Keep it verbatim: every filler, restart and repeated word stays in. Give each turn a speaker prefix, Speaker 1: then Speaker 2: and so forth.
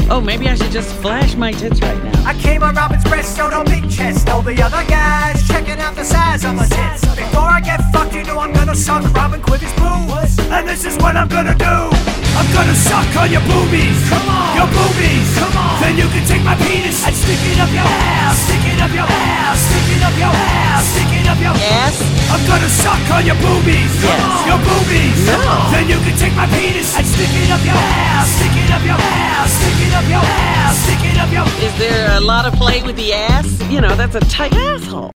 Speaker 1: Oh, maybe I should just flash my tits right now.
Speaker 2: I came on Robin's breast, so no big chest. All the other guys checking out the size of my tits. Before I get fucked, you know I'm gonna suck Robin Quivers' boobs. And this is what I'm gonna do. I'm gonna suck on your boobies. Come on. Your boobies. Come on. Then you can take my penis and stick it up your ass. Stick it up your ass. Stick it up your ass. Stick it up your
Speaker 1: ass.
Speaker 2: I'm gonna suck on your boobies.
Speaker 1: Yes.
Speaker 2: Your boobies.
Speaker 1: No.
Speaker 2: Then you can take my penis and stick it up your ass. Stick it up your ass. Stick it up your ass. Stick it up your.
Speaker 1: Is there a lot of play with the ass? You know, that's a tight asshole.